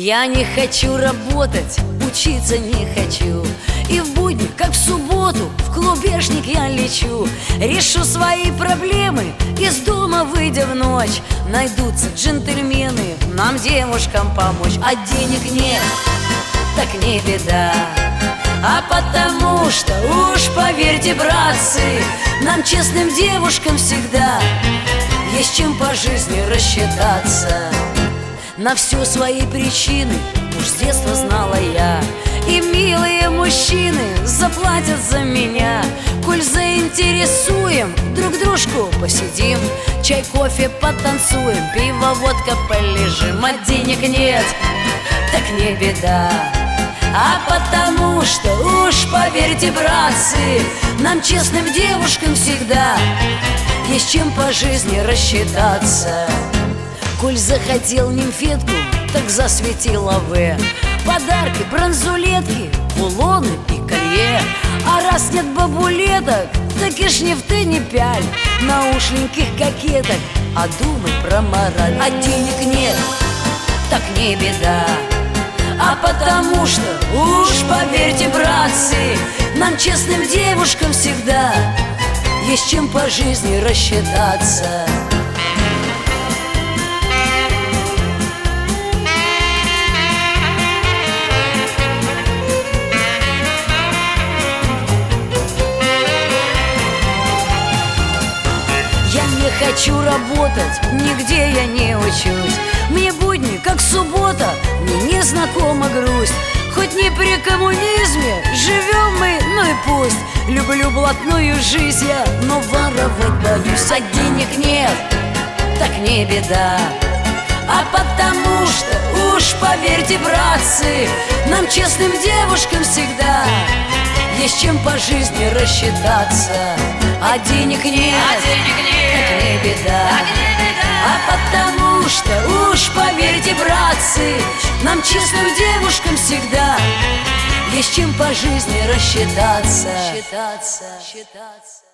Я не хочу работать, учиться не хочу. И в будни, как в субботу, в клубешник я лечу. Решу свои проблемы, из дома выйдя в ночь. Найдутся джентльмены, нам, девушкам, помочь. А денег нет, так не беда. А потому что, уж поверьте, братцы, нам, честным девушкам, всегда есть чем по жизни рассчитаться. На все свои причины уж с детства знала я, и милые мужчины заплатят за меня. Коль заинтересуем, друг дружку посидим, чай, кофе потанцуем, пиво, водка полежим. А денег нет, так не беда. А потому что, уж поверьте, братцы, нам, честным девушкам, всегда есть чем по жизни рассчитаться. Коль захотел нимфетку, так засветила В. Подарки, бронзулетки, кулоны и колье. А раз нет бабулеток, так и ж ни в ты, ни пяль наушненьких кокеток, а думай про мораль. А денег нет, так не беда. А потому что, уж поверьте, братцы, нам, честным девушкам, всегда есть чем по жизни рассчитаться. Я не хочу работать, нигде я не учусь. Мне будни, как суббота, мне не знакома грусть. Хоть не при коммунизме живем мы, ну и пусть. Люблю блатную жизнь я, но воровать боюсь. А денег нет, так не беда. А потому что, уж поверьте, братцы, нам, честным девушкам, всегда есть чем по жизни рассчитаться. А денег нет, так не беда. А потому что, уж поверьте, братцы, нам, честным девушкам, всегда есть чем по жизни рассчитаться.